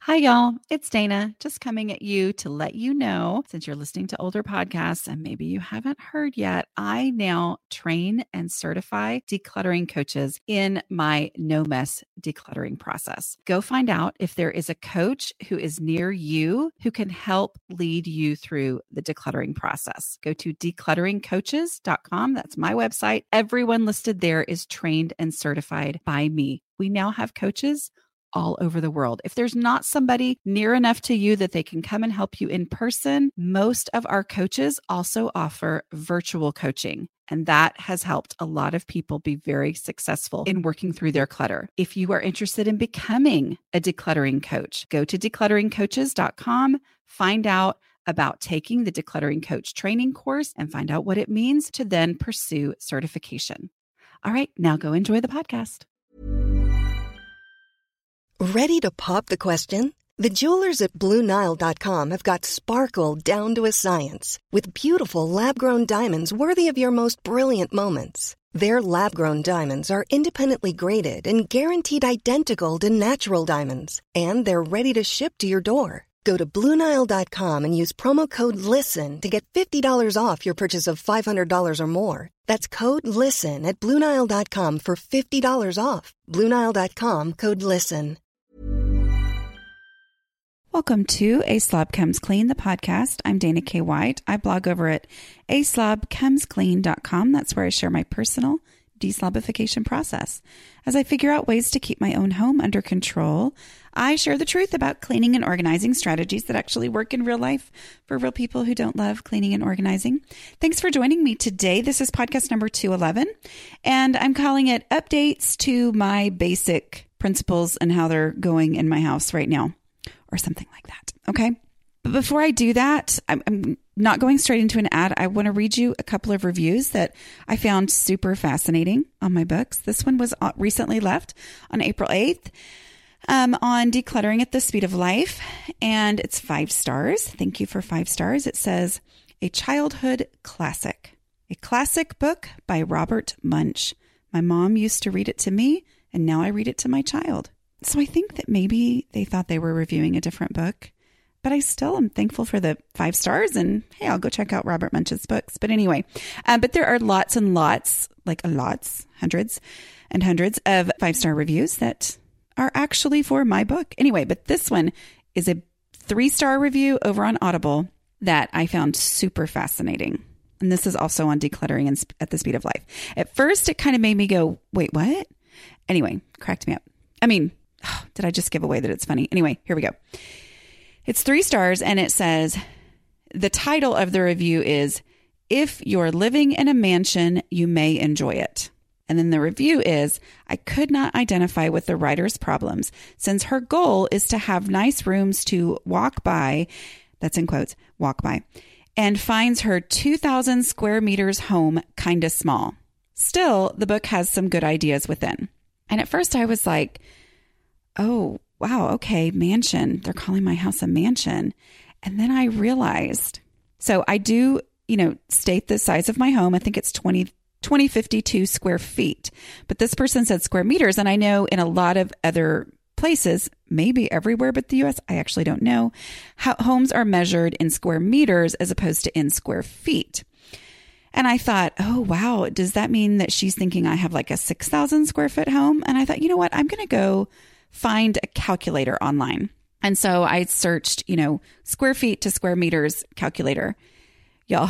Hi, y'all. It's Dana, just coming at you to let you know, since you're listening to older podcasts and maybe you haven't heard yet, I now train and certify decluttering coaches in my No Mess decluttering process. Go find out if there is a coach who is near you who can help lead you through the decluttering process. Go to declutteringcoaches.com. That's my website. Everyone listed there is trained and certified by me. We now have coaches all over the world. If there's not somebody near enough to you that they can come and help you in person, most of our coaches also offer virtual coaching. And that has helped a lot of people be very successful in working through their clutter. If you are interested in becoming a decluttering coach, go to declutteringcoaches.com, find out about taking the Decluttering Coach training course, and find out what it means to then pursue certification. All right, now go enjoy the podcast. Ready to pop the question? The jewelers at BlueNile.com have got sparkle down to a science with beautiful lab-grown diamonds worthy of your most brilliant moments. Their lab-grown diamonds are independently graded and guaranteed identical to natural diamonds, and they're ready to ship to your door. Go to BlueNile.com and use promo code LISTEN to get $50 off your purchase of $500 or more. That's code LISTEN at BlueNile.com for $50 off. BlueNile.com, code LISTEN. Welcome to A Slob Comes Clean, the podcast. I'm Dana K. White. I blog over at aslobcomesclean.com. That's where I share my personal deslobification process. As I figure out ways to keep my own home under control, I share the truth about cleaning and organizing strategies that actually work in real life for real people who don't love cleaning and organizing. Thanks for joining me today. This is podcast number 211, and I'm calling it Updates to My Basic Principles and How They're Going in My House Right Now, or something like that. Okay. But before I do that, I'm not going straight into an ad. I want to read you a couple of reviews that I found super fascinating on my books. This one was recently left on April 8th on Decluttering at the Speed of Life, and it's 5 stars. Thank you for 5 stars. It says, a childhood classic, a classic book by Robert Munsch. My mom used to read it to me, and now I read it to my child. So I think that maybe they thought they were reviewing a different book, but I still am thankful for the 5 stars, and hey, I'll go check out Robert Munsch's books. But anyway, but there are lots and lots, hundreds and hundreds of 5-star reviews that are actually for my book. Anyway, but this one is a 3-star review over on Audible that I found super fascinating. And this is also on Decluttering at the Speed of Life. At first, it kind of made me go, wait, what? Anyway, cracked me up. I mean, did I just give away that it's funny? Anyway, here we go. It's 3 stars, and it says, the title of the review is, If You're Living in a Mansion, You May Enjoy It. And then the review is, I could not identify with the writer's problems, since her goal is to have nice rooms to walk by, that's in quotes, walk by, and finds her 2,000 square meters home kind of small. Still, the book has some good ideas within. And at first I was like, oh, wow, okay, mansion. They're calling my house a mansion. And then I realized, so I do, state the size of my home. I think it's 2052 square feet. But this person said square meters. And I know in a lot of other places, maybe everywhere but the US, I actually don't know, how homes are measured in square meters as opposed to in square feet. And I thought, oh, wow, does that mean that she's thinking I have like a 6,000 square foot home? And I thought, you know what, I'm going to go find a calculator online. And so I searched, square feet to square meters calculator. Y'all,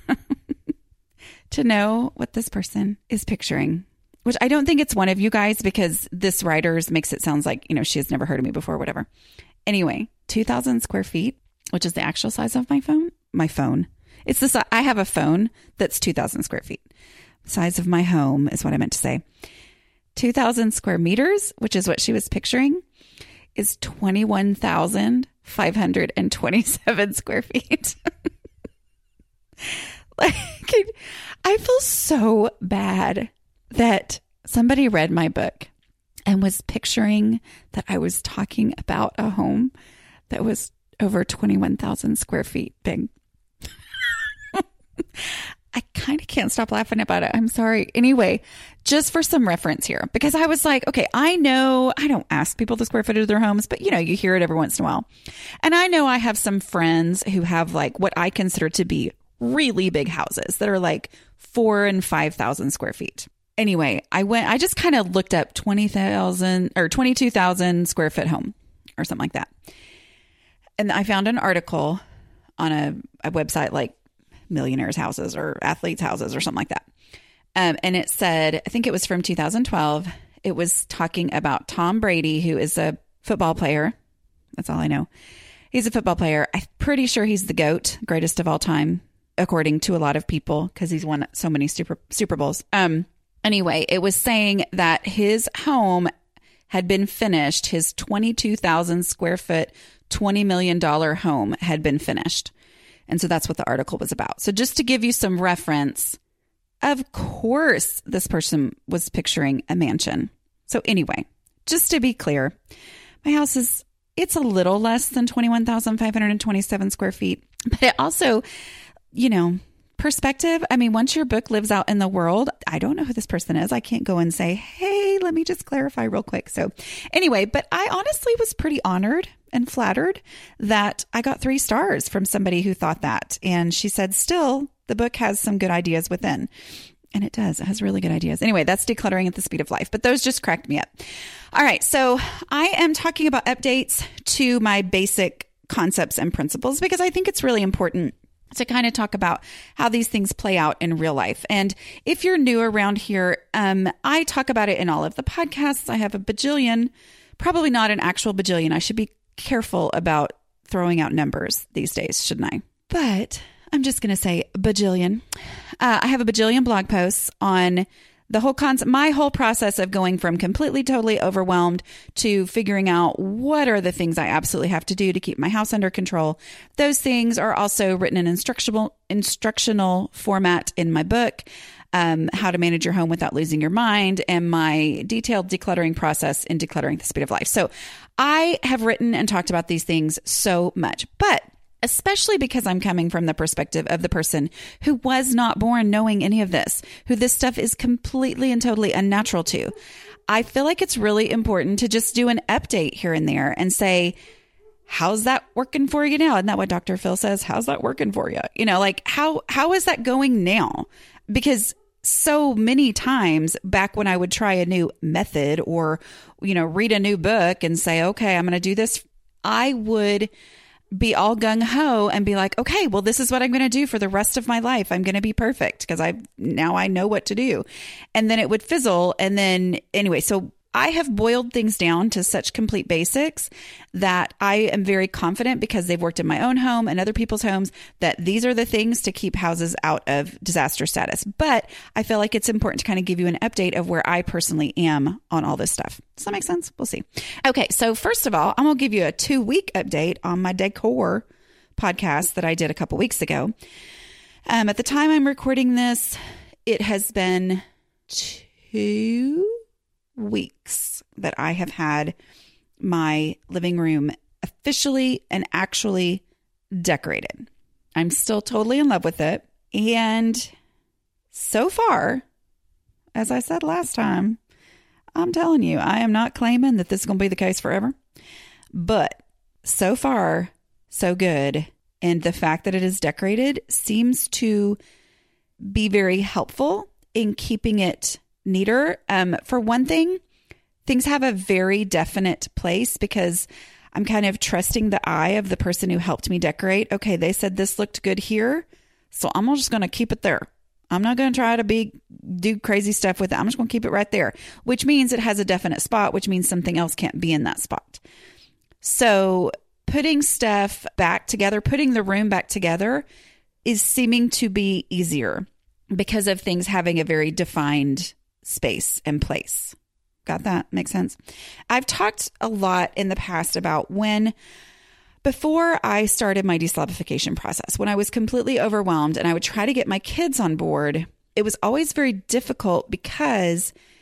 to know what this person is picturing, which I don't think it's one of you guys, because this writer's makes it sound like, she has never heard of me before, whatever. Anyway, 2,000 square feet, which is the actual size of my phone. It's this. I have a phone that's 2,000 square feet. Size of my home is what I meant to say. 2,000 square meters, which is what she was picturing, is 21,527 square feet. I feel so bad that somebody read my book and was picturing that I was talking about a home that was over 21,000 square feet big. I kind of can't stop laughing about it. I'm sorry. Anyway, just for some reference here, because I was like, okay, I know I don't ask people the square footage of their homes, but you hear it every once in a while. And I know I have some friends who have like what I consider to be really big houses that are like 4,000 and 5,000 square feet. Anyway, I just kind of looked up 20,000 or 22,000 square foot home or something like that. And I found an article on a website like Millionaires' Houses or Athletes' Houses or something like that. And it said, I think it was from 2012. It was talking about Tom Brady, who is a football player. That's all I know. He's a football player. I'm pretty sure he's the GOAT, greatest of all time, according to a lot of people, because he's won so many Super Bowls. Anyway, it was saying that his home had been finished. His 22,000 square foot, $20 million home had been finished. And so that's what the article was about. So just to give you some reference, of course, this person was picturing a mansion. So anyway, just to be clear, my house it's a little less than 21,527 square feet, but it also, perspective. I mean, once your book lives out in the world, I don't know who this person is. I can't go and say, hey, let me just clarify real quick. So anyway, but I honestly was pretty honored and flattered that I got 3 stars from somebody who thought that. And she said, still, the book has some good ideas within. And it does. It has really good ideas. Anyway, that's Decluttering at the Speed of Life. But those just cracked me up. All right. So I am talking about updates to my basic concepts and principles because I think it's really important to kind of talk about how these things play out in real life. And if you're new around here, I talk about it in all of the podcasts. I have a bajillion, probably not an actual bajillion. I should be careful about throwing out numbers these days, shouldn't I? But I'm just going to say bajillion. I have a bajillion blog posts on the whole concept, my whole process of going from completely, totally overwhelmed to figuring out what are the things I absolutely have to do to keep my house under control. Those things are also written in instructional format in my book, How to Manage Your Home Without Losing Your Mind, and my detailed decluttering process in Decluttering at the Speed of Life. So I have written and talked about these things so much, but especially because I'm coming from the perspective of the person who was not born knowing any of this, who this stuff is completely and totally unnatural to. I feel like it's really important to just do an update here and there and say, how's that working for you now? Isn't that what Dr. Phil says? How's that working for you? How is that going now? Because so many times back when I would try a new method or, read a new book and say, okay, I'm going to do this, I would be all gung-ho and be like, okay, well, this is what I'm going to do for the rest of my life. I'm going to be perfect because I know what to do. And then it would fizzle. And then anyway, so I have boiled things down to such complete basics that I am very confident because they've worked in my own home and other people's homes that these are the things to keep houses out of disaster status. But I feel like it's important to kind of give you an update of where I personally am on all this stuff. Does that make sense? We'll see. Okay. So first of all, I'm going to give you a 2-week update on my decor podcast that I did a couple weeks ago. At the time I'm recording this, it has been 2 weeks that I have had my living room officially and actually decorated. I'm still totally in love with it. And so far, as I said last time, I'm telling you, I am not claiming that this is going to be the case forever. But so far, so good. And the fact that it is decorated seems to be very helpful in keeping it neater. For one thing, things have a very definite place because I'm kind of trusting the eye of the person who helped me decorate. Okay, they said this looked good here, so I'm just going to keep it there. I'm not going to try to do crazy stuff with it. I'm just going to keep it right there, which means it has a definite spot, which means something else can't be in that spot. So putting stuff back together, putting the room back together is seeming to be easier because of things having a very defined space and place. Got that? Makes sense? I've talked a lot in the past about before I started my deslobification process, when I was completely overwhelmed and I would try to get my kids on board, it was always very difficult because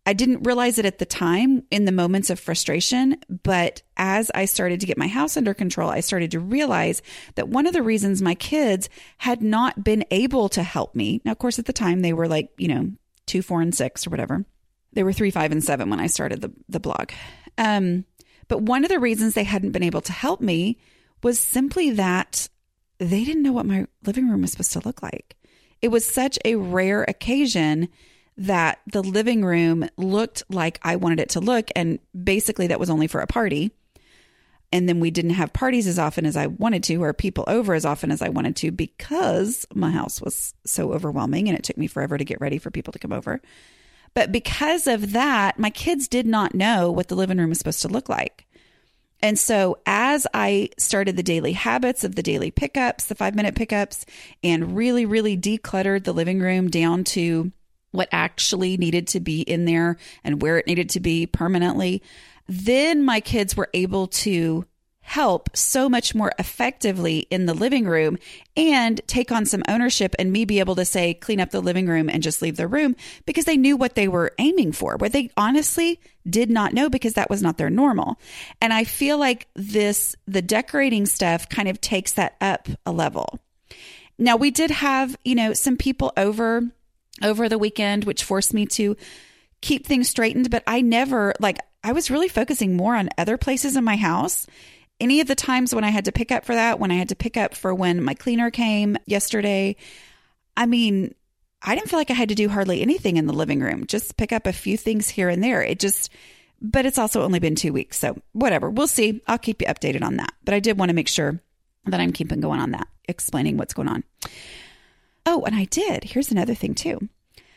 I didn't realize it at the time in the moments of frustration, but as I started to get my house under control, I started to realize that one of the reasons my kids had not been able to help me. Now, of course, at the time they were like, 2, 4, and 6 or whatever. They were 3, 5, and 7 when I started the blog. But one of the reasons they hadn't been able to help me was simply that they didn't know what my living room was supposed to look like. It was such a rare occasion that the living room looked like I wanted it to look. And basically that was only for a party. And then we didn't have parties as often as I wanted to, or people over as often as I wanted to, because my house was so overwhelming and it took me forever to get ready for people to come over. But because of that, my kids did not know what the living room was supposed to look like. And so as I started the daily habits of the daily pickups, the 5-minute pickups, and really, really decluttered the living room down to what actually needed to be in there and where it needed to be permanently, then my kids were able to help so much more effectively in the living room and take on some ownership, and me be able to say, clean up the living room and just leave the room, because they knew what they were aiming for, but they honestly did not know because that was not their normal. And I feel like the decorating stuff kind of takes that up a level. Now, we did have, some people over the weekend, which forced me to keep things straightened. But I was really focusing more on other places in my house. Any of the times when I had to pick up for that, when I had to pick up for when my cleaner came yesterday, I didn't feel like I had to do hardly anything in the living room, just pick up a few things here and there. But it's also only been 2 weeks. So whatever, we'll see. I'll keep you updated on that. But I did want to make sure that I'm keeping going on that, explaining what's going on. Oh, and I did. Here's another thing too.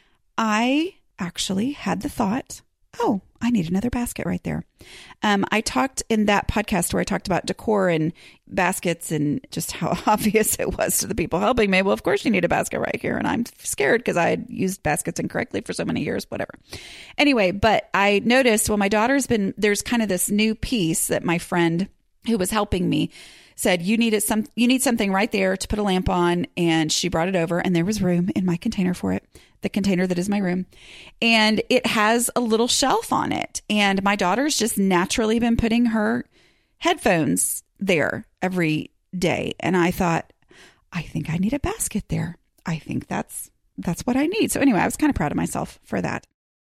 I actually had the thought, I need another basket right there. I talked in that podcast where I talked about decor and baskets and just how obvious it was to the people helping me. Well, of course you need a basket right here. And I'm scared because I had used baskets incorrectly for so many years, whatever. Anyway, but I noticed, my daughter's there's kind of this new piece that my friend who was helping me said, you need something right there to put a lamp on. And she brought it over, and there was room in my container for it, the container that is my room. And it has a little shelf on it. And my daughter's just naturally been putting her headphones there every day. And I thought, I think I need a basket there. I think that's what I need. So anyway, I was kind of proud of myself for that.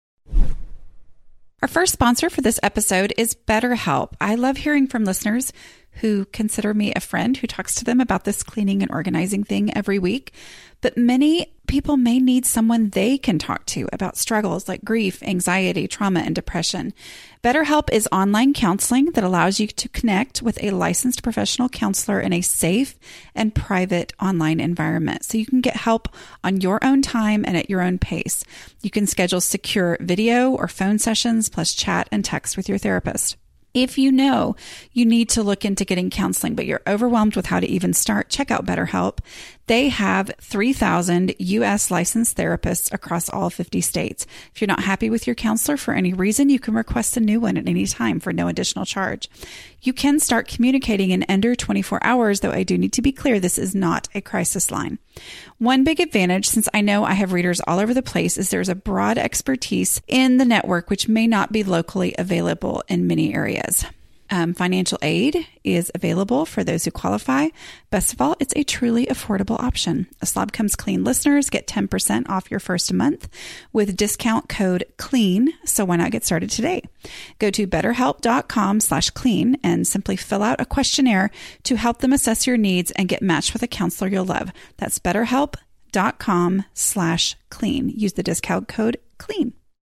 Our first sponsor for this episode is BetterHelp. I love hearing from listeners who consider me a friend who talks to them about this cleaning and organizing thing every week. But many people may need someone they can talk to about struggles like grief, anxiety, trauma, and depression. BetterHelp is online counseling that allows you to connect with a licensed professional counselor in a safe and private online environment, so you can get help on your own time and at your own pace. You can schedule secure video or phone sessions, plus chat and text with your therapist. If you know you need to look into getting counseling, but you're overwhelmed with how to even start, check out BetterHelp. They have 3,000 U.S. licensed therapists across all 50 states. If you're not happy with your counselor for any reason, you can request a new one at any time for no additional charge. You can start communicating in under 24 hours, though I do need to be clear, this is not a crisis line. One big advantage, since I know I have readers all over the place, is there's a broad expertise in the network, which may not be locally available in many areas. Financial aid is available for those who qualify. Best of all, it's a truly affordable option. A Slob Comes Clean listeners get 10% off your first month with discount code CLEAN. So why not get started today? Go to betterhelp.com/clean and simply fill out a questionnaire to help them assess your needs and get matched with a counselor you'll love. That's betterhelp.com/clean. Use the discount code CLEAN.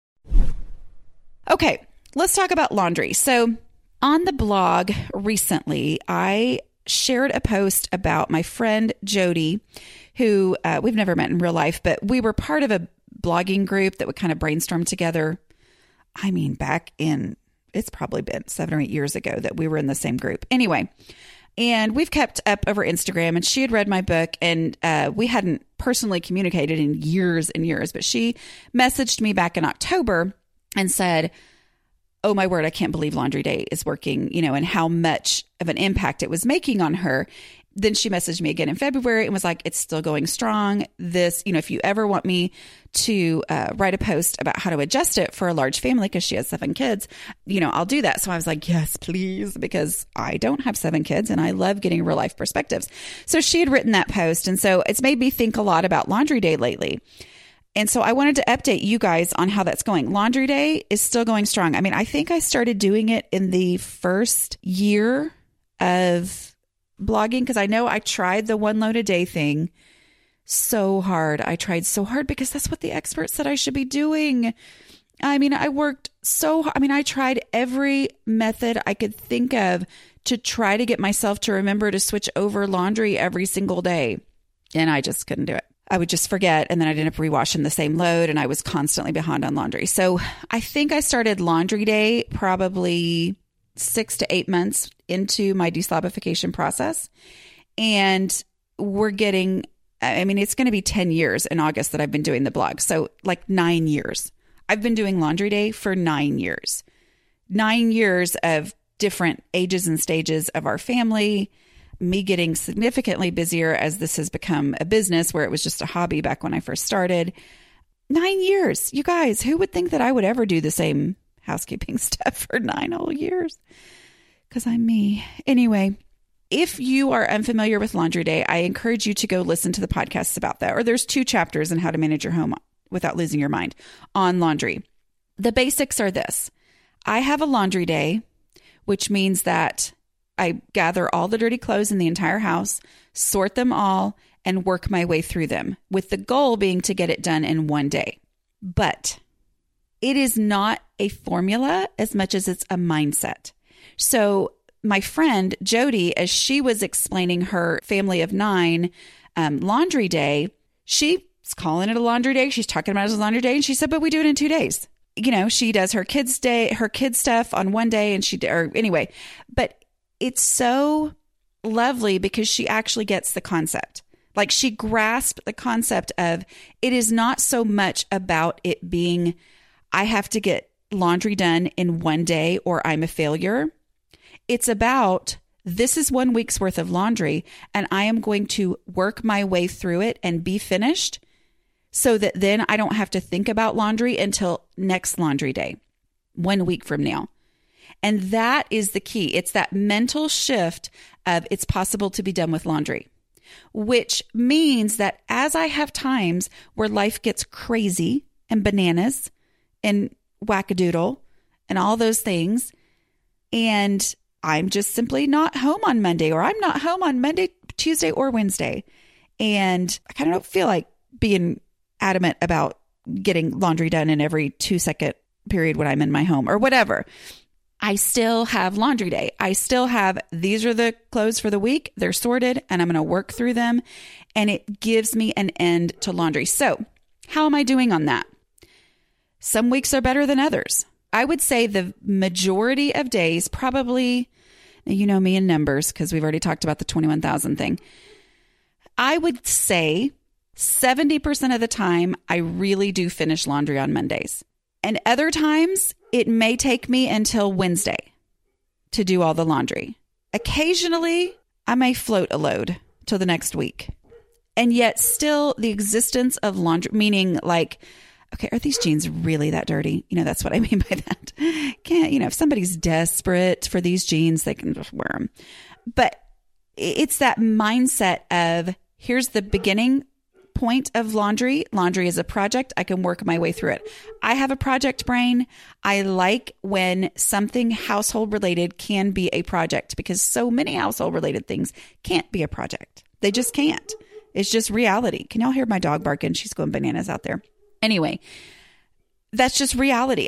Okay, let's talk about laundry. So on the blog recently, I shared a post about my friend Jody, who we've never met in real life, but we were part of a blogging group that would kind of brainstorm together. Back in, it's probably been 7 or 8 years ago that we were in the same group. Anyway, and we've kept up over Instagram, and she had read my book, and we hadn't personally communicated in years and years, but she messaged me back in October and said, oh my word, I can't believe Laundry Day is working, and how much of an impact it was making on her. then she messaged me again in February and was like, it's still going strong. This, if you ever want me to write a post about how to adjust it for a large family, because she has 7 kids, I'll do that. So I was like, yes, please, because I don't have 7 kids and I love getting real life perspectives. So she had written that post. And so it's made me think a lot about Laundry Day lately. And so I wanted to update you guys on how that's going. Laundry Day is still going strong. I mean, I think I started doing it in the first year of blogging, because I know I tried the 1 load a day thing so hard. I tried so hard because that's what the experts said I should be doing. I mean, I worked so hard. I mean, I tried every method I could think of to try to get myself to remember to switch over laundry every single day. And I just couldn't do it. I would just forget. And then I'd end up rewashing the same load and I was constantly behind on laundry. So I think I started Laundry Day probably 6 to 8 months into my deslobification process. And we're getting, it's going to be 10 years in August that I've been doing the blog. So like 9 years. I've been doing Laundry Day for 9 years. 9 years of different ages and stages of our family, me getting significantly busier as this has become a business where it was just a hobby back when I first started. 9 years. You guys, who would think that I would ever do the same housekeeping stuff for 9 whole years? Because I'm me. Anyway, if you are unfamiliar with Laundry Day, I encourage you to go listen to the podcasts about that. Or there's 2 chapters on how to manage your home without losing your mind on laundry. The basics are this. I have a laundry day, which means that I gather all the dirty clothes in the entire house, sort them all, and work my way through them, with the goal being to get it done in 1 day. But it is not a formula as much as it's a mindset. So my friend Jody, as she was explaining her family of 9 laundry day, she's calling it a laundry day. She's talking about it as a laundry day. And she said, but we do it in 2 days. She does her kids' stuff on 1 day anyway. But it's so lovely because she actually gets the concept. Like she grasped the concept of it is not so much about it being, I have to get laundry done in 1 day or I'm a failure. It's about, this is 1 week's worth of laundry and I am going to work my way through it and be finished so that then I don't have to think about laundry until next laundry day, 1 week from now. And that is the key. It's that mental shift of it's possible to be done with laundry, which means that as I have times where life gets crazy and bananas and wackadoodle and all those things, and I'm just simply not home on Monday, or I'm not home on Monday, Tuesday, or Wednesday, and I kind of don't feel like being adamant about getting laundry done in every 2-second period when I'm in my home or whatever. I still have laundry day. I still have, these are the clothes for the week. They're sorted and I'm going to work through them. And it gives me an end to laundry. So how am I doing on that? Some weeks are better than others. I would say the majority of days, probably, you know me in numbers because we've already talked about the 21,000 thing. I would say 70% of the time, I really do finish laundry on Mondays. And other times, it may take me until Wednesday to do all the laundry. Occasionally, I may float a load till the next week. And yet still the existence of laundry, meaning like, okay, are these jeans really that dirty? That's what I mean by that. If somebody's desperate for these jeans, they can just wear them. But it's that mindset of here's the beginning point of laundry. Laundry is a project. I can work my way through it. I have a project brain. I like when something household related can be a project because so many household related things can't be a project. They just can't. It's just reality. Can y'all hear my dog barking? She's going bananas out there. Anyway, that's just reality.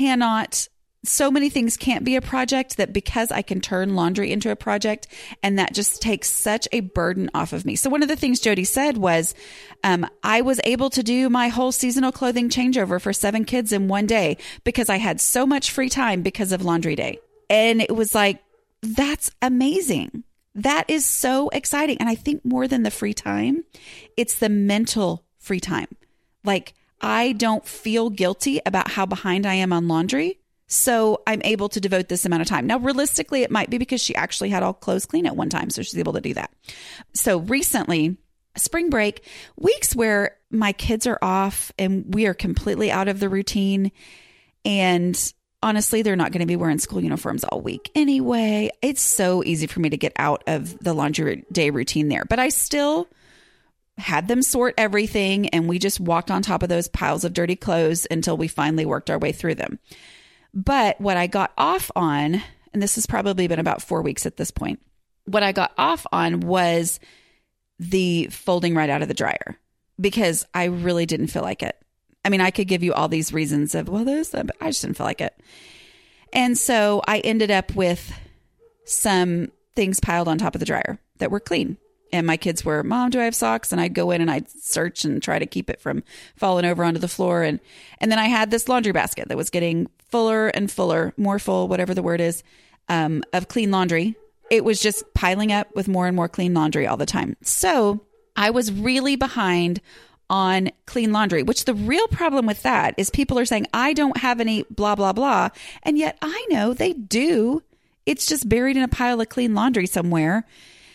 So many things can't be a project that because I can turn laundry into a project, and that just takes such a burden off of me. So one of the things Jody said was, I was able to do my whole seasonal clothing changeover for 7 kids in 1 day because I had so much free time because of laundry day. And it was like, that's amazing. That is so exciting. And I think more than the free time, it's the mental free time. Like, I don't feel guilty about how behind I am on laundry So I'm able to devote this amount of time. Now, realistically, it might be because she actually had all clothes clean at one time. So she's able to do that. So recently, spring break, weeks where my kids are off and we are completely out of the routine. And honestly, they're not going to be wearing school uniforms all week anyway. It's so easy for me to get out of the laundry day routine there. But I still had them sort everything. And we just walked on top of those piles of dirty clothes until we finally worked our way through them. But what I got off on, and this has probably been about 4 weeks at this point, what I got off on was the folding right out of the dryer because I really didn't feel like it. I mean, I could give you all these reasons of, well, this, but I just didn't feel like it. And so I ended up with some things piled on top of the dryer that were clean. And my kids were, Mom, do I have socks? And I'd go in and I'd search and try to keep it from falling over onto the floor. And then I had this laundry basket that was getting fuller and fuller, more full, whatever the word is, of clean laundry. It was just piling up with more and more clean laundry all the time. So I was really behind on clean laundry, which the real problem with that is people are saying, I don't have any blah, blah, blah. And yet I know they do. It's just buried in a pile of clean laundry somewhere.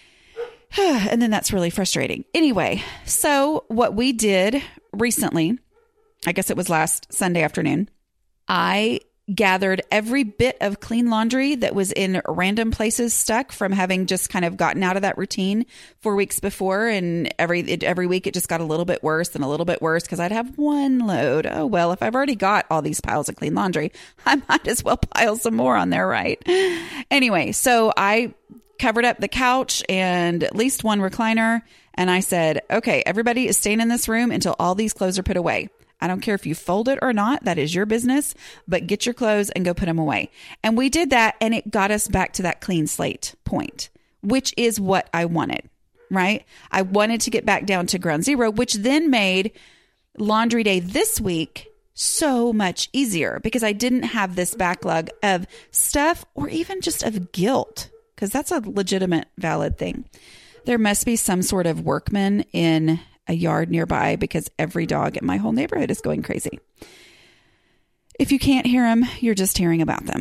And then that's really frustrating. Anyway, so what we did recently, I guess it was last Sunday afternoon, I gathered every bit of clean laundry that was in random places stuck from having just kind of gotten out of that routine 4 weeks before. And every week it just got a little bit worse and a little bit worse because I'd have one load. Oh, well, if I've already got all these piles of clean laundry, I might as well pile some more on there, right? Anyway, so I covered up the couch and at least one recliner. And I said, okay, everybody is staying in this room until all these clothes are put away. I don't care if you fold it or not. That is your business, but get your clothes and go put them away. And we did that. And it got us back to that clean slate point, which is what I wanted, right? I wanted to get back down to ground zero, which then made laundry day this week so much easier because I didn't have this backlog of stuff or even just of guilt. Because that's a legitimate, valid thing. There must be some sort of workman in a yard nearby because every dog in my whole neighborhood is going crazy. If you can't hear them, you're just hearing about them.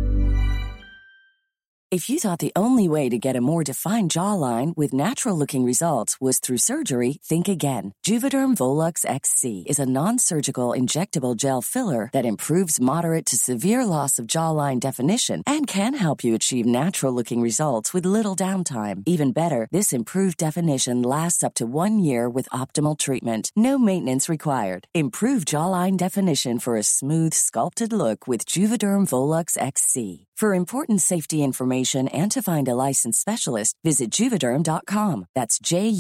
If you thought the only way to get a more defined jawline with natural-looking results was through surgery, think again. Juvederm Volux XC is a non-surgical injectable gel filler that improves moderate to severe loss of jawline definition and can help you achieve natural-looking results with little downtime. Even better, this improved definition lasts up to 1 year with optimal treatment. No maintenance required. Improve jawline definition for a smooth, sculpted look with Juvederm Volux XC. For important safety information and to find a licensed specialist, visit Juvederm.com. That's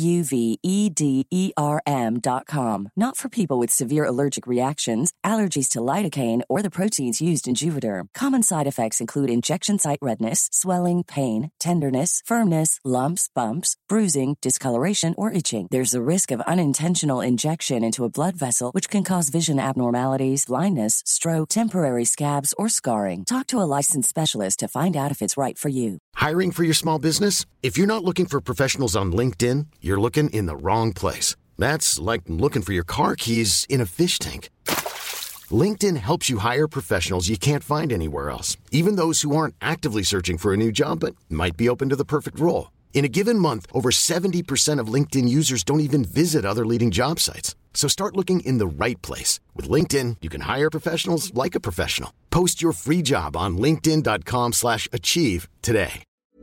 Juvederm.com. Not for people with severe allergic reactions, allergies to lidocaine, or the proteins used in Juvederm. Common side effects include injection site redness, swelling, pain, tenderness, firmness, lumps, bumps, bruising, discoloration, or itching. There's a risk of unintentional injection into a blood vessel, which can cause vision abnormalities, blindness, stroke, temporary scabs, or scarring. Talk to a licensed specialist to find out if it's right for you. Hiring for your small business? If you're not looking for professionals on LinkedIn, you're looking in the wrong place. That's like looking for your car keys in a fish tank. LinkedIn helps you hire professionals you can't find anywhere else, even those who aren't actively searching for a new job but might be open to the perfect role. In a given month, over 70% of LinkedIn users don't even visit other leading job sites. So start looking in the right place. With LinkedIn, you can hire professionals like a professional. Post your free job on linkedin.com/achieve today.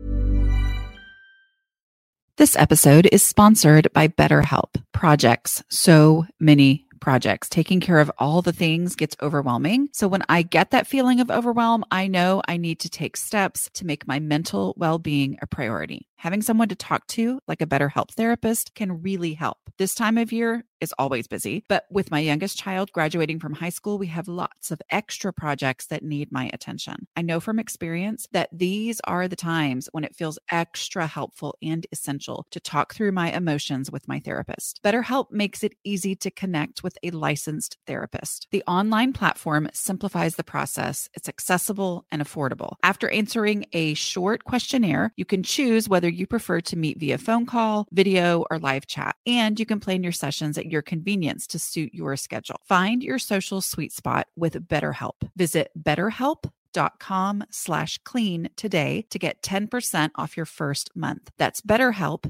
This episode is sponsored by BetterHelp. Projects. So many projects. Taking care of all the things gets overwhelming. So when I get that feeling of overwhelm, I know I need to take steps to make my mental well-being a priority. Having someone to talk to, like a BetterHelp therapist, can really help. This time of year is always busy, but with my youngest child graduating from high school, we have lots of extra projects that need my attention. I know from experience that these are the times when it feels extra helpful and essential to talk through my emotions with my therapist. BetterHelp makes it easy to connect with a licensed therapist. The online platform simplifies the process. It's accessible and affordable. After answering a short questionnaire, you can choose whether you prefer to meet via phone call, video, or live chat. And you can plan your sessions at your convenience to suit your schedule. Find your social sweet spot with BetterHelp. Visit BetterHelp.com/clean today to get 10% off your first month. That's BetterHelp,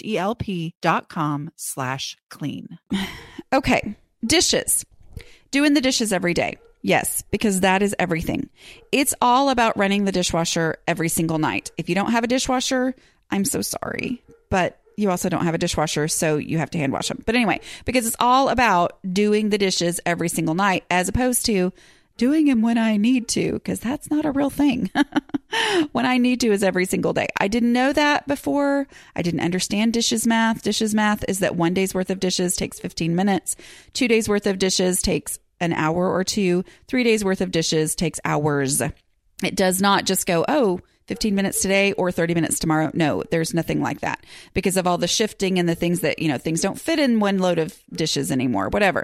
HELP.com/clean. Okay. Dishes. Doing the dishes every day. Yes, because that is everything. It's all about running the dishwasher every single night. If you don't have a dishwasher, I'm so sorry, but you also don't have a dishwasher, so you have to hand wash them. But anyway, because it's all about doing the dishes every single night as opposed to doing them when I need to, because that's not a real thing. When I need to is every single day. I didn't know that before. I didn't understand dishes math. Dishes math is that 1 day's worth of dishes takes 15 minutes. 2 days worth of dishes takes an hour or two. 3 days worth of dishes takes hours. It does not just go, 15 minutes today or 30 minutes tomorrow. No, there's nothing like that because of all the shifting and the things that, things don't fit in one load of dishes anymore, whatever.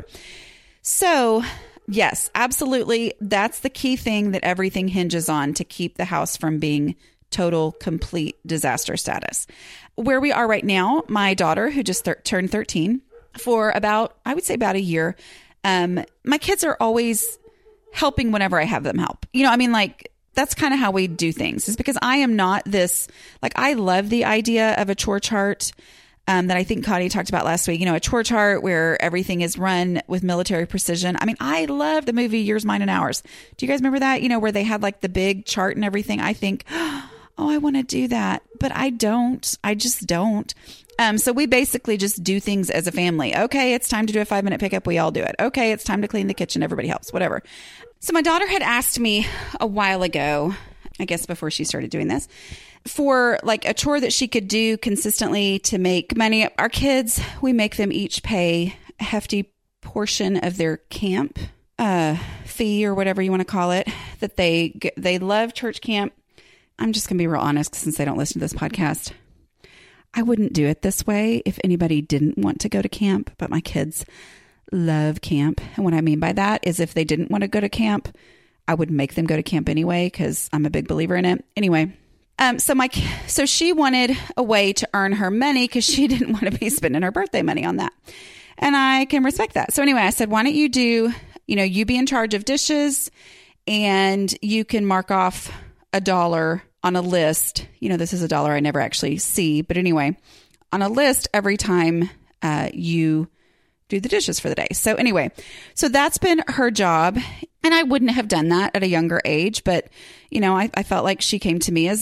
So yes, absolutely. That's the key thing that everything hinges on to keep the house from being total, complete disaster status. Where we are right now, my daughter, who just turned 13, for about a year, my kids are always helping whenever I have them help. That's kind of how we do things, is because I am not this, I love the idea of a chore chart that I think Connie talked about last week, a chore chart where everything is run with military precision. I love the movie Yours, Mine, and Ours. Do you guys remember that? Where they had the big chart and everything. I think, I want to do that, but I don't. I just don't. So we basically just do things as a family. Okay, it's time to do a 5-minute pickup. We all do it. Okay, it's time to clean the kitchen. Everybody helps, whatever. So my daughter had asked me a while ago, I guess before she started doing this, for a chore that she could do consistently to make money. Our kids, we make them each pay a hefty portion of their camp fee or whatever you want to call it, that they love church camp. I'm just going to be real honest since they don't listen to this podcast. I wouldn't do it this way if anybody didn't want to go to camp, but my kids love camp. And what I mean by that is if they didn't want to go to camp, I would make them go to camp anyway, because I'm a big believer in it. Anyway, so she wanted a way to earn her money because she didn't want to be spending her birthday money on that. And I can respect that. So anyway, I said, why don't you do, you be in charge of dishes and you can mark off $1 on a list. This is $1 I never actually see, but anyway, on a list every time you do the dishes for the day. So anyway, so that's been her job. And I wouldn't have done that at a younger age, but I felt like she came to me as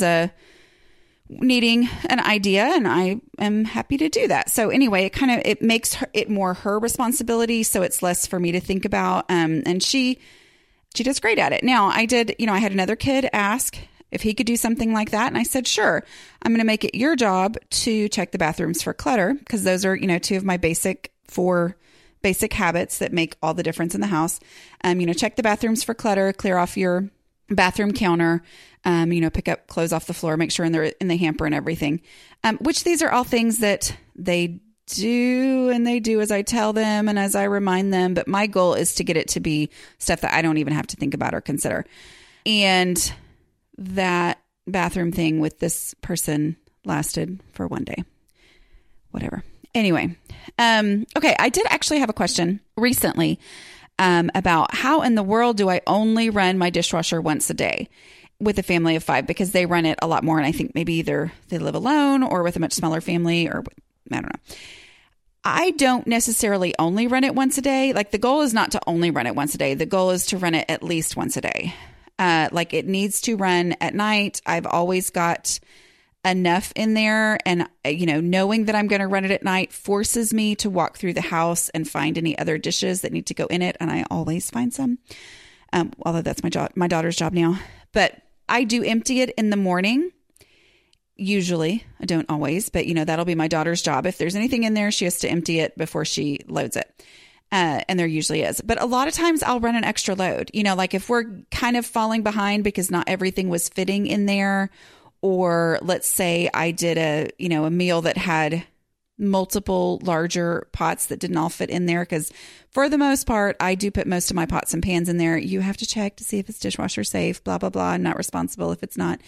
needing an idea, and I am happy to do that. So anyway, it makes it more her responsibility. So it's less for me to think about. And she does great at it. Now I had another kid ask if he could do something like that. And I said, sure, I'm going to make it your job to check the bathrooms for clutter, because those are, two of my four basic habits that make all the difference in the house. Check the bathrooms for clutter, clear off your bathroom counter, pick up clothes off the floor, make sure they're in the hamper and everything. Which these are all things that they do, and they do as I tell them and as I remind them. But my goal is to get it to be stuff that I don't even have to think about or consider. And that bathroom thing with this person lasted for 1 day. Whatever. Anyway, okay, I did actually have a question recently about how in the world do I only run my dishwasher once a day with a family of 5, because they run it a lot more. And I think maybe either they live alone or with a much smaller family, or I don't know. I don't necessarily only run it once a day. The goal is not to only run it once a day. The goal is to run it at least once a day. It needs to run at night. I've always got enough in there, and knowing that I'm going to run it at night forces me to walk through the house and find any other dishes that need to go in it, and I always find some, although that's my daughter's job now. But I do empty it in the morning, usually. I don't always, but that'll be my daughter's job. If there's anything in there, she has to empty it before she loads it, and there usually is. But a lot of times I'll run an extra load, if we're kind of falling behind because not everything was fitting in there. Or let's say I did a meal that had multiple larger pots that didn't all fit in there. Because for the most part, I do put most of my pots and pans in there. You have to check to see if it's dishwasher safe, blah, blah, blah. I'm not responsible if it's not.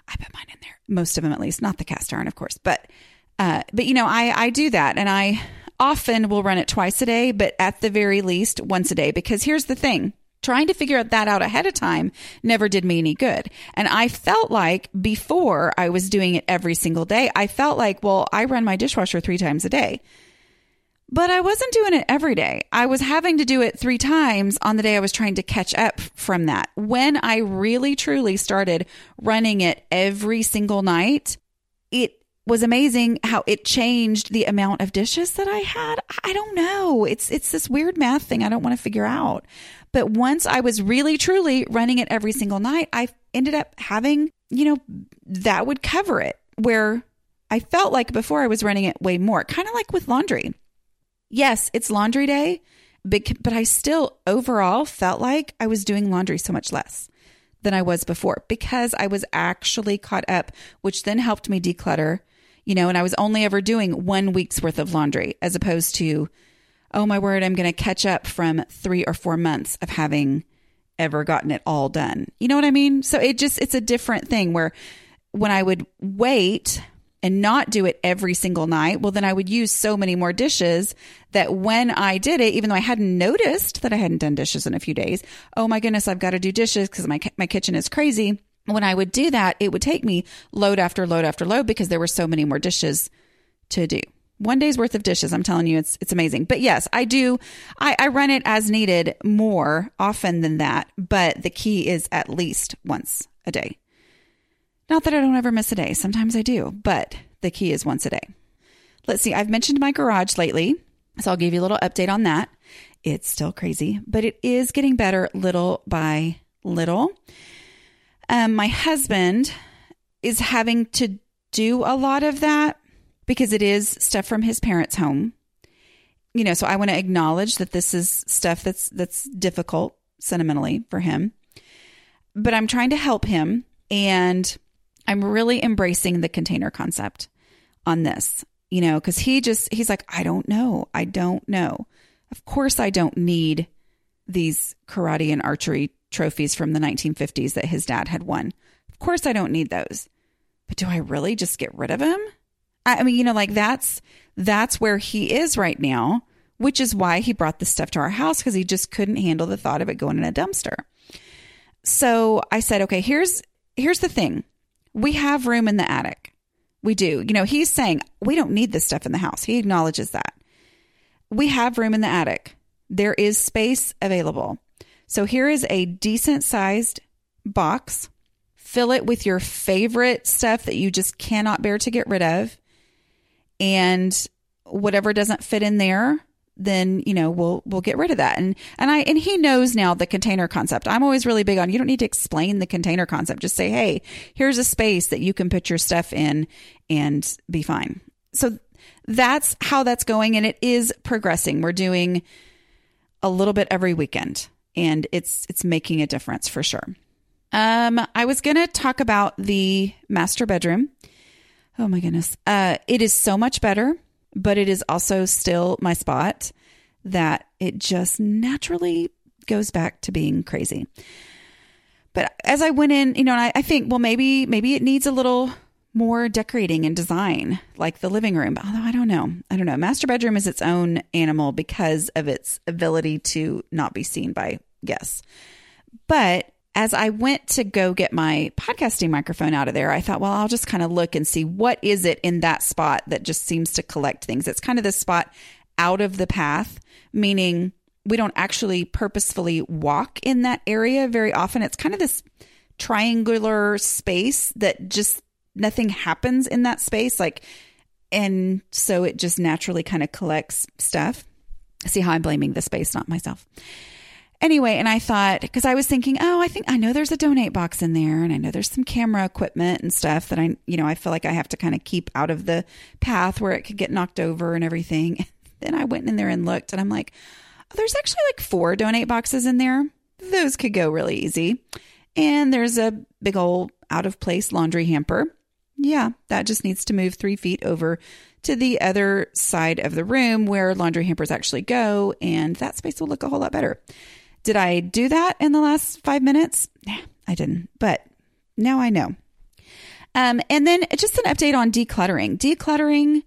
I put mine in there. Most of them, at least, not the cast iron, of course. But I do that, and I often will run it twice a day, but at the very least once a day, because here's the thing. Trying to figure that out ahead of time never did me any good. And I felt like before I was doing it every single day, I felt like, well, I run my dishwasher 3 times a day. But I wasn't doing it every day. I was having to do it 3 times on the day I was trying to catch up from that. When I really, truly started running it every single night, it was amazing how it changed the amount of dishes that I had. I don't know. It's this weird math thing I don't want to figure out. But once I was really, truly running it every single night, I ended up having, that would cover it, where I felt like before I was running it way more, kind of like with laundry. Yes, it's laundry day, but I still overall felt like I was doing laundry so much less than I was before because I was actually caught up, which then helped me declutter, and I was only ever doing 1 week's worth of laundry as opposed to, oh my word, I'm going to catch up from 3 or 4 months of having ever gotten it all done. You know what I mean? So it's a different thing where when I would wait and not do it every single night, well, then I would use so many more dishes that when I did it, even though I hadn't noticed that I hadn't done dishes in a few days, oh my goodness, I've got to do dishes because my kitchen is crazy. When I would do that, it would take me load after load after load because there were so many more dishes to do. 1 day's worth of dishes. I'm telling you, it's amazing. But yes, I do. I run it as needed more often than that. But the key is at least once a day. Not that I don't ever miss a day. Sometimes I do, but the key is once a day. Let's see. I've mentioned my garage lately, so I'll give you a little update on that. It's still crazy, but it is getting better little by little. My husband is having to do a lot of that because it is stuff from his parents' home. So I want to acknowledge that this is stuff that's difficult sentimentally for him. But I'm trying to help him, and I'm really embracing the container concept on this, because he's like, I don't know. Of course, I don't need these karate and archery trophies from the 1950s that his dad had won. Of course, I don't need those. But do I really just get rid of him? I mean, that's where he is right now, which is why he brought this stuff to our house, because he just couldn't handle the thought of it going in a dumpster. So I said, okay, here's the thing. We have room in the attic. We do. He's saying we don't need this stuff in the house. He acknowledges that. We have room in the attic. There is space available. So here is a decent sized box. Fill it with your favorite stuff that you just cannot bear to get rid of. And whatever doesn't fit in there, then, we'll get rid of that. And he knows now the container concept. I'm always really big on, you don't need to explain the container concept. Just say, hey, here's a space that you can put your stuff in and be fine. So that's how that's going. And it is progressing. We're doing a little bit every weekend, and it's making a difference for sure. I was going to talk about the master bedroom. Oh my goodness. It is so much better, but it is also still my spot that it just naturally goes back to being crazy. But as I went in, and I think, well, maybe it needs a little more decorating and design like the living room. Although I don't know. Master bedroom is its own animal because of its ability to not be seen by guests. But as I went to go get my podcasting microphone out of there, I thought, well, I'll just kind of look and see what is it in that spot that just seems to collect things. It's kind of this spot out of the path, meaning we don't actually purposefully walk in that area very often. It's kind of this triangular space that just nothing happens in that space. And so it just naturally kind of collects stuff. See how I'm blaming the space, not myself. Anyway, and I thought, because I was thinking, I know there's a donate box in there, and I know there's some camera equipment and stuff that I feel like I have to kind of keep out of the path where it could get knocked over and everything. Then I went in there and looked, and I'm like, there's actually 4 donate boxes in there. Those could go really easy. And there's a big old out of place laundry hamper. Yeah, that just needs to move 3 feet over to the other side of the room where laundry hampers actually go, and that space will look a whole lot better. Did I do that in the last 5 minutes? Nah, I didn't, but now I know. And then just an update on decluttering. Decluttering,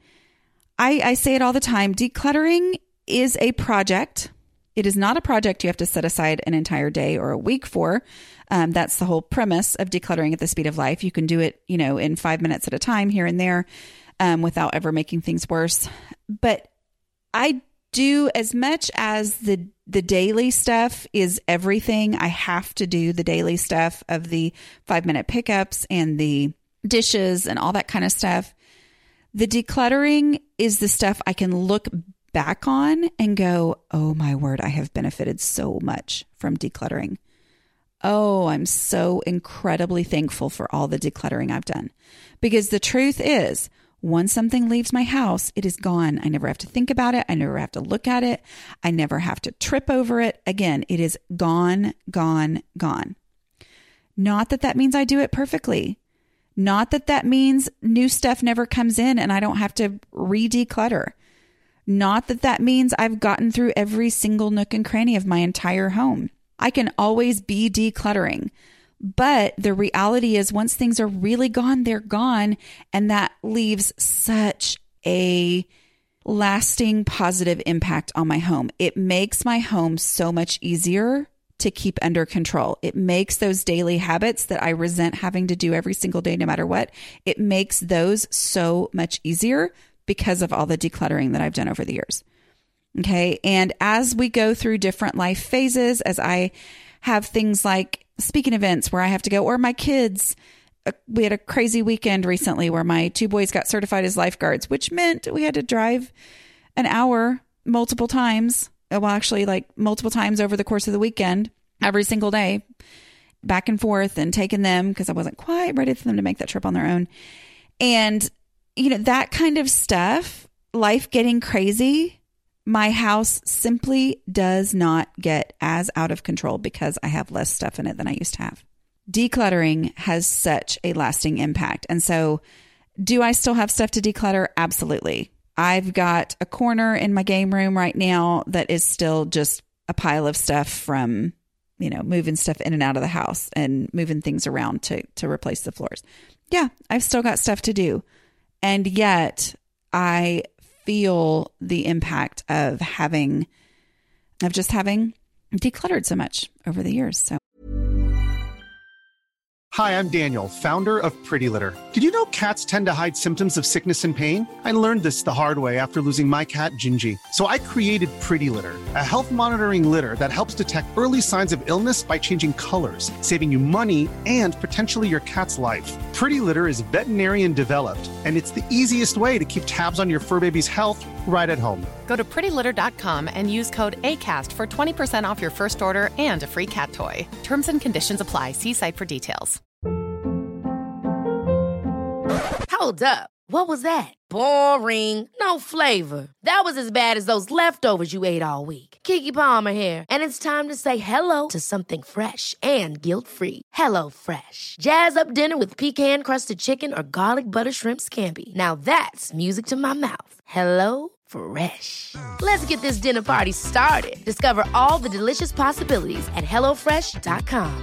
I say it all the time. Decluttering is a project. It is not a project you have to set aside an entire day or a week for. That's the whole premise of decluttering at the speed of life. You can do it, in 5 minutes at a time here and there without ever making things worse. But I do, as much as the daily stuff is everything. I have to do the daily stuff of the 5-minute pickups and the dishes and all that kind of stuff. The decluttering is the stuff I can look back on and go, oh my word, I have benefited so much from decluttering. Oh, I'm so incredibly thankful for all the decluttering I've done. Because the truth is, once something leaves my house, it is gone. I never have to think about it. I never have to look at it. I never have to trip over it. Again, it is gone, gone, gone. Not that that means I do it perfectly. Not that that means new stuff never comes in and I don't have to re-declutter. Not that that means I've gotten through every single nook and cranny of my entire home. I can always be decluttering. But the reality is once things are really gone, they're gone. And that leaves such a lasting positive impact on my home. It makes my home so much easier to keep under control. It makes those daily habits that I resent having to do every single day, no matter what, it makes those so much easier because of all the decluttering that I've done over the years. Okay. And as we go through different life phases, as I have things like speaking events where I have to go, or my kids, we had a crazy weekend recently where my 2 boys got certified as lifeguards, which meant we had to drive an hour multiple times. Well, actually like multiple times over the course of the weekend, every single day, back and forth and taking them because I wasn't quite ready for them to make that trip on their own. And, that kind of stuff, life getting crazy, my house simply does not get as out of control because I have less stuff in it than I used to have. Decluttering has such a lasting impact. And so do I still have stuff to declutter? Absolutely. I've got a corner in my game room right now that is still just a pile of stuff from, moving stuff in and out of the house and moving things around to replace the floors. Yeah, I've still got stuff to do. And yet I feel the impact of just having decluttered so much over the years. So. Hi, I'm Daniel, founder of Pretty Litter. Did you know cats tend to hide symptoms of sickness and pain? I learned this the hard way after losing my cat, Gingy. So I created Pretty Litter, a health monitoring litter that helps detect early signs of illness by changing colors, saving you money and potentially your cat's life. Pretty Litter is veterinarian developed, and it's the easiest way to keep tabs on your fur baby's health right at home. Go to prettylitter.com and use code ACAST for 20% off your first order and a free cat toy. Terms and conditions apply. See site for details. Hold up. What was that? Boring. No flavor. That was as bad as those leftovers you ate all week. Keke Palmer here. And it's time to say hello to something fresh and guilt-free. HelloFresh. Jazz up dinner with pecan-crusted chicken or garlic butter shrimp scampi. Now that's music to my mouth. HelloFresh. Let's get this dinner party started. Discover all the delicious possibilities at HelloFresh.com.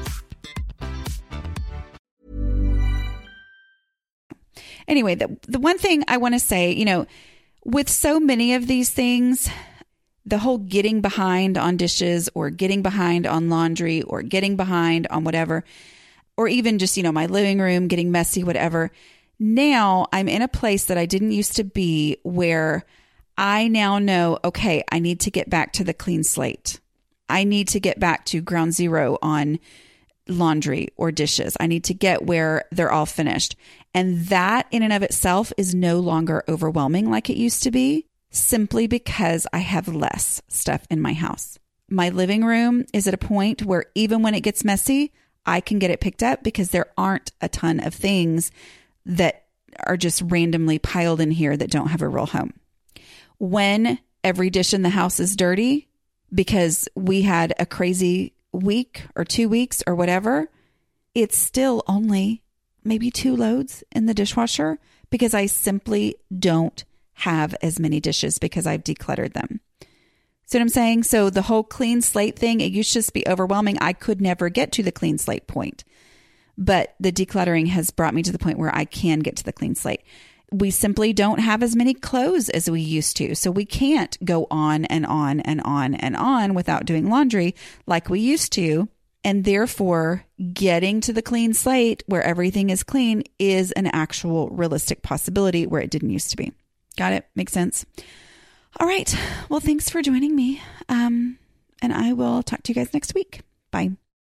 Anyway, the one thing I want to say, with so many of these things, the whole getting behind on dishes or getting behind on laundry or getting behind on whatever, or even just, my living room getting messy, whatever. Now I'm in a place that I didn't used to be where I now know, okay, I need to get back to the clean slate. I need to get back to ground zero on laundry or dishes. I need to get where they're all finished. And that in and of itself is no longer overwhelming like it used to be, simply because I have less stuff in my house. My living room is at a point where even when it gets messy, I can get it picked up because there aren't a ton of things that are just randomly piled in here that don't have a real home. When every dish in the house is dirty because we had a crazy week or 2 weeks or whatever, it's still only maybe 2 loads in the dishwasher because I simply don't have as many dishes because I've decluttered them. See what I'm saying? So the whole clean slate thing, it used to just be overwhelming. I could never get to the clean slate point. but the decluttering has brought me to the point where I can get to the clean slate. We simply don't have as many clothes as we used to. So we can't go on and on and on and on without doing laundry like we used to. And therefore, getting to the clean slate where everything is clean is an actual realistic possibility where it didn't used to be. Got it? Makes sense? All right. Well, thanks for joining me. And I will talk to you guys next week. Bye.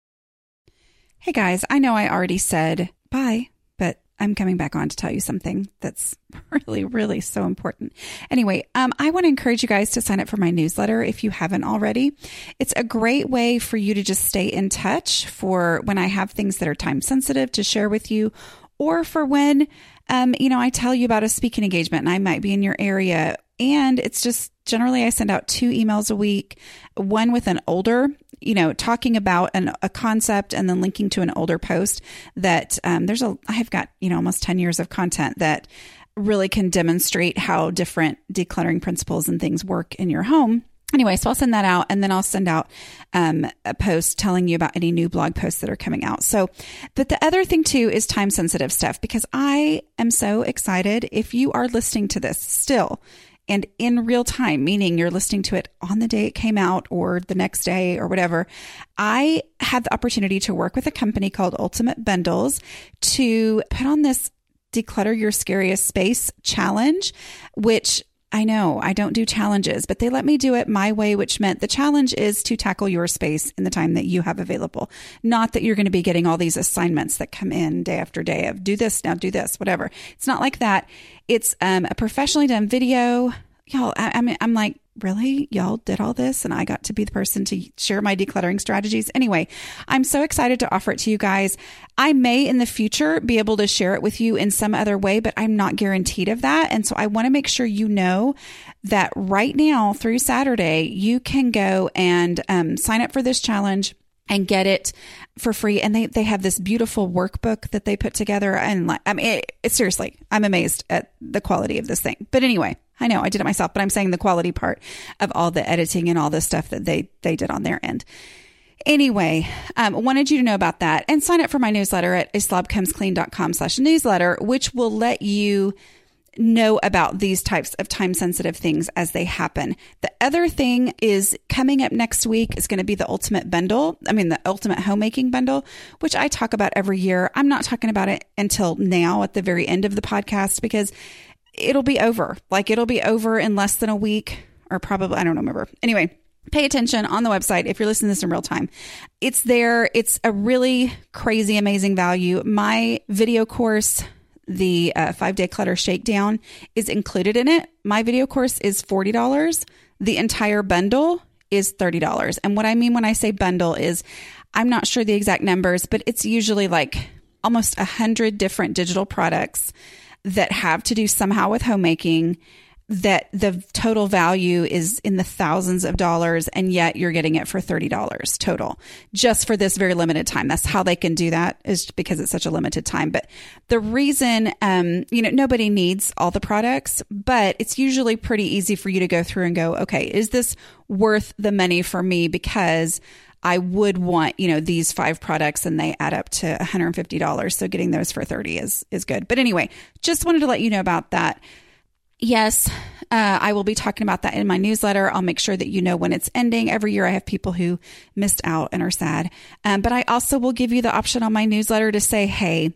Hey guys, I know I already said bye, but I'm coming back on to tell you something that's really, really so important. Anyway, I want to encourage you guys to sign up for my newsletter if you haven't already. It's a great way for you to just stay in touch for when I have things that are time sensitive to share with you, or for when, I tell you about a speaking engagement and I might be in your area. And it's just generally I send out 2 emails a week, one with an older, talking about a concept and then linking to an older post that I have got, almost 10 years of content that really can demonstrate how different decluttering principles and things work in your home. Anyway, so I'll send that out, and then I'll send out a post telling you about any new blog posts that are coming out. So, but the other thing too is time sensitive stuff, because I am so excited if you are listening to this still and in real time, meaning you're listening to it on the day it came out or the next day or whatever. I had the opportunity to work with a company called Ultimate Bundles to put on this Declutter Your Scariest Space challenge, which I know I don't do challenges, but they let me do it my way, which meant the challenge is to tackle your space in the time that you have available. Not that you're going to be getting all these assignments that come in day after day of do this, now do this, whatever. It's not like that. It's a professionally done video. Y'all, I'm like, really? Y'all did all this and I got to be the person to share my decluttering strategies? Anyway, I'm so excited to offer it to you guys. I may in the future be able to share it with you in some other way, but I'm not guaranteed of that. And so I want to make sure you know that right now through Saturday, you can go and sign up for this challenge and get it for free. And they have this beautiful workbook that they put together. And seriously, I'm amazed at the quality of this thing. But anyway, I know I did it myself, but I'm saying the quality part of all the editing and all the stuff that they did on their end. Anyway, wanted you to know about that and sign up for my newsletter at aslobcomesclean.com/newsletter, which will let you know about these types of time sensitive things as they happen. The other thing is coming up next week is going to be the Ultimate Bundle. The Ultimate Homemaking Bundle, which I talk about every year. I'm not talking about it until now at the very end of the podcast because it'll be over. It'll be over in less than a week, or probably, I don't remember. Anyway, pay attention on the website if you're listening to this in real time. It's there. It's a really crazy, amazing value. My video course, the 5-day clutter shakedown, is included in it. My video course is $40. The entire bundle is $30. And what I mean when I say bundle is, I'm not sure the exact numbers, but it's usually like almost 100 different digital products that have to do somehow with homemaking, that the total value is in the thousands of dollars, and yet you're getting it for $30 total just for this very limited time. That's how they can do that, is because it's such a limited time. But the reason, nobody needs all the products, but it's usually pretty easy for you to go through and go, okay, is this worth the money for me? Because I would want, these 5 products and they add up to $150. So getting those for $30 is good. But anyway, just wanted to let you know about that. Yes, I will be talking about that in my newsletter. I'll make sure that you know when it's ending. Every year I have people who missed out and are sad. But I also will give you the option on my newsletter to say, hey,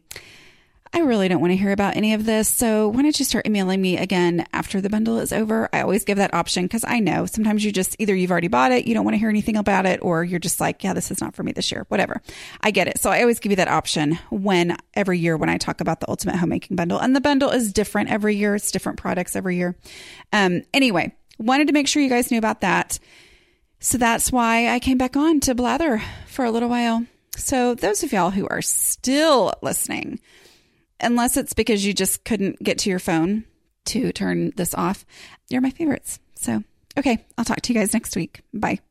I really don't want to hear about any of this. So why don't you start emailing me again after the bundle is over? I always give that option because I know sometimes either you've already bought it, you don't want to hear anything about it, or you're just like, yeah, this is not for me this year, whatever. I get it. So I always give you that option every year when I talk about the Ultimate Homemaking Bundle. And the bundle is different every year. It's different products every year. Anyway, wanted to make sure you guys knew about that. So that's why I came back on to blather for a little while. So those of y'all who are still listening, unless it's because you just couldn't get to your phone to turn this off, you're my favorites. So, okay, I'll talk to you guys next week. Bye.